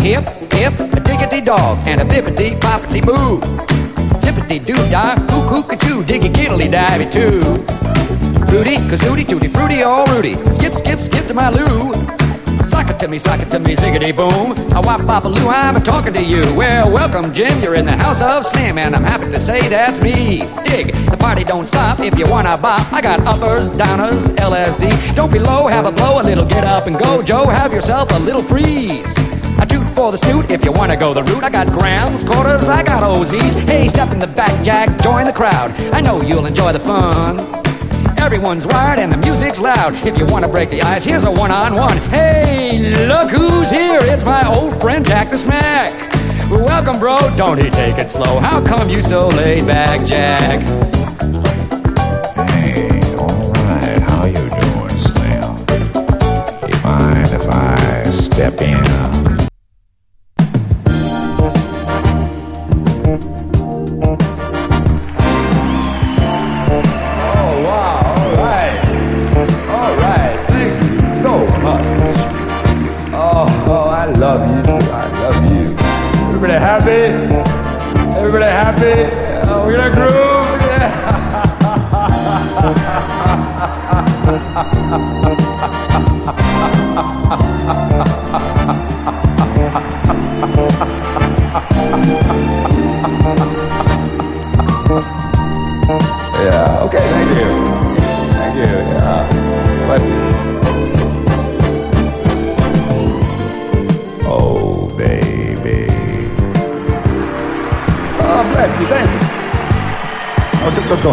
hip, hip, a diggity dog, and a bippity poppity boo. Zippity doo dah, cuckoo coo, diggy giddly divey too. Rudy, kazooty, tooty, fruity, all Rudy. Skip, skip, skip to my loo. Sock it to me, ziggity boom. A wop pop a loo, I'm talking to you. Well, welcome, Jim, you're in the house of Slim, and I'm happy to say that's me. Dig, the party don't stop if you wanna bop. I got uppers, downers, LSD. Don't be low, have a blow, a little get up and go. Joe, have yourself a little freeze. A toot for the snoot if you wanna go the route. I got grams, quarters, I got OZs. Hey, step in the back, Jack, join the crowd. I know you'll enjoy the fun. Everyone's wired and the music's loud. If you want to break the ice, here's a one-on-one. Hey, look who's here. It's my old friend Jack the Smack. Welcome, bro. Don't he take it slow? How come you so laid back, Jack? Hey, all right. How you doing, Slim? You mind if I step in? I love you. I love you. Everybody happy? Everybody happy? We're gonna groove. Yeah. Okay. Thank you. Thank you. Yeah. Bless you. Oh, baby. Oh, bless you, thank you. Oh,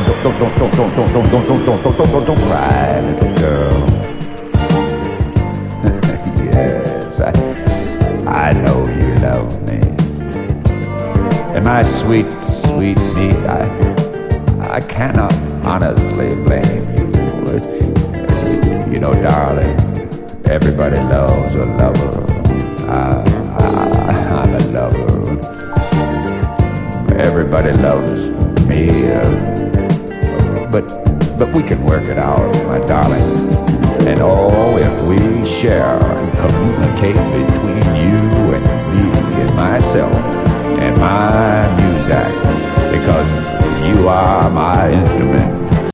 don't cry, little girl. Yes, I know you love me. And my sweet, sweet meat, I cannot honestly blame you. You know, darling, everybody loves a lover. I'm a lover. Everybody loves me, but we can work it out, my darling. And oh, if we share and communicate between you and me and myself and my music, because you are my instrument.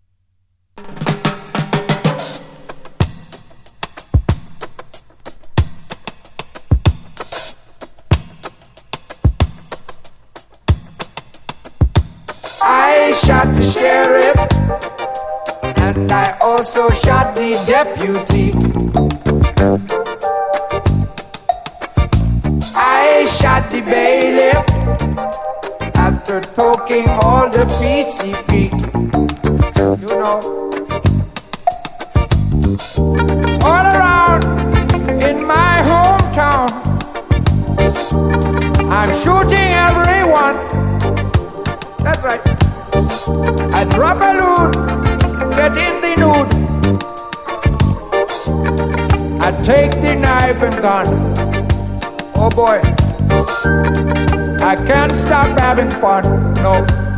I shot the sheriff, and I also shot the deputy. I shot the bailiff after talking all the PCP. You know, all around in my hometown, I'm shooting everyone. That's right. I drop a loot, get in the nude. I take the knife and gun. Oh boy, I can't stop having fun, no.